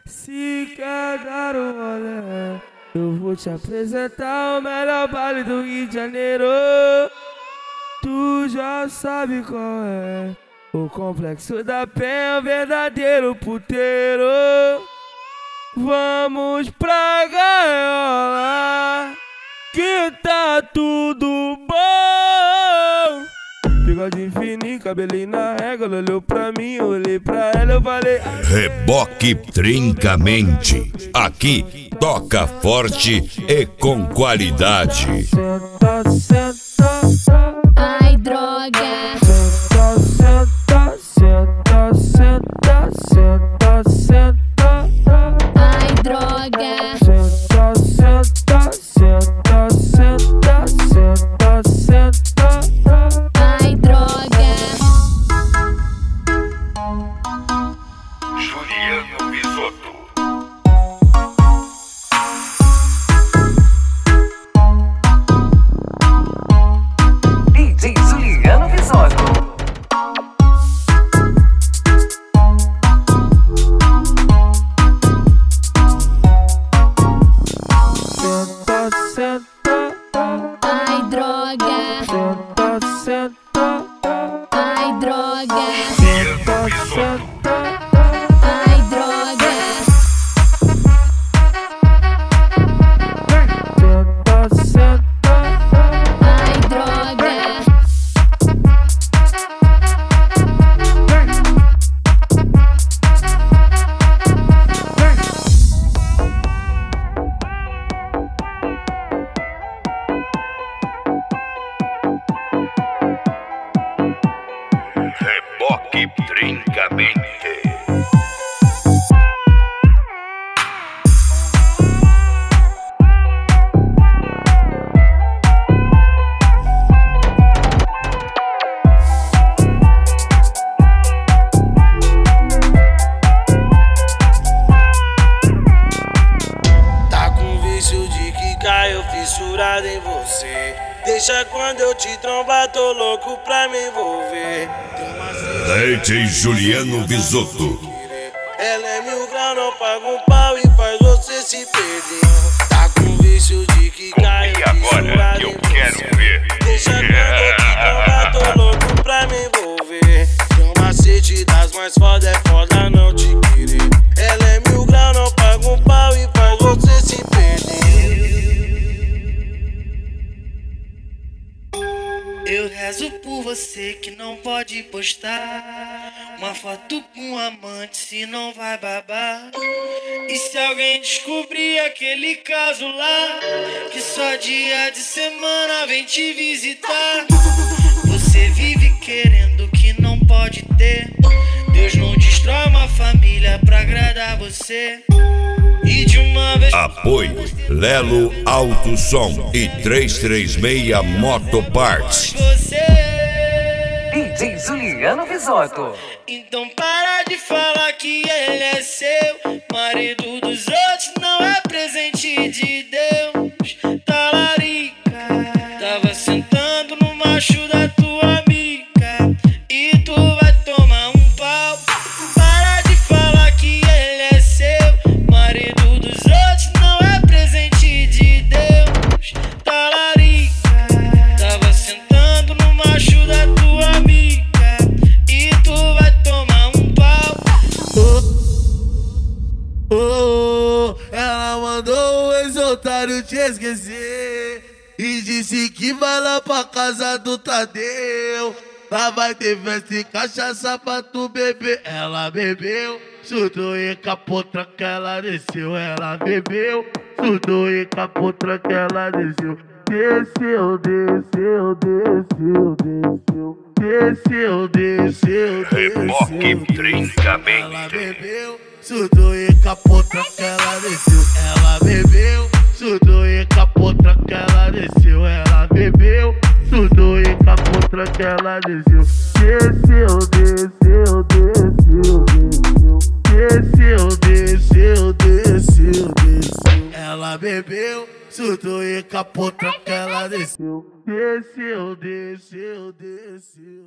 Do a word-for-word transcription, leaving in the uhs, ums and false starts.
Se quer dar um rolê, eu vou te apresentar o melhor baile do Rio de Janeiro. Tu já sabe qual é o Complexo da Penha, verdadeiro puteiro. Vamos pra gaiola, que tá tudo bom. Bigode fininho, cabelinho na régua. Ela olhou pra mim, eu olhei pra ela, eu falei: Reboque Trincamente. Aqui toca forte e com qualidade. Senta, senta, Ai, droga. senta, senta, senta, senta, senta, senta. Ai, droga. Senta, senta, senta, senta, senta, senta. Ai, droga. Juliano Bisotto. D J Juliano Bisotto. Senta, senta, Ai, droga. senta, senta, Ai, droga. senta, senta. Ai, droga. Senta, senta. Ai, droga. Reboque Trincamente. Tá com vício de que caiu fissurado em você. Deixa quando eu te trombar, tô louco pra me envolver. Tem uma D J Juliano Bisotto. Ela é mil grau, não paga um pau e faz você se perder. Tá com vício de que caiu E agora fissurado que eu em quero você. ver. Deixa quando eu te trombar, tô louco pra me envolver. Tem um macete das mais foda, é foda não te querer. Ela é mil grau, não paga um pau e faz você se perder. Eu rezo por você que não pode postar uma foto com um amante, se não vai babar. E se alguém descobrir aquele caso lá, que só dia de semana vem te visitar. Você vive querendo que não pode ter. Deus não destrói uma família pra agradar você. E de uma vez Apoio Lelo Alto Som e trezentos e trinta e seis Motoparts. você. D J Juliano Bisotto. Então para de falar que ele é seu. Marido dos outros não é presente de Deus. Talarica, tava sentando no macho da tua amiga e tu vai tomar um pau. Para de falar que ele é seu. Marido dos outros não é presente de Deus. Talarica, tava sentando no macho da tua amiga e tu vai tomar um pau. Oh, oh, ela mandou o ex-otário te esquecer e disse que vai lá pra casa do Tadeu. Lá vai ter festa e cachaça pra tu beber. Ela bebeu, surtou e capô, tranca, ela desceu. Ela bebeu, surtou e capô, tranca, ela desceu. Desceu, desceu, desceu, desceu. Desceu, desceu, desceu. Reboque Trincamente. Ela bebeu, surtou e capô, tranca, ela desceu. Ela bebeu, surtou e capô, tranca, ela desceu. Ela bebeu, surtou e capô, tranca, ela desceu. Desceu, desceu, desceu, desceu. Desceu, desceu, desceu, desceu. Ela bebeu, surtou e capô, tranca, ela desceu. Desceu, desceu, desceu.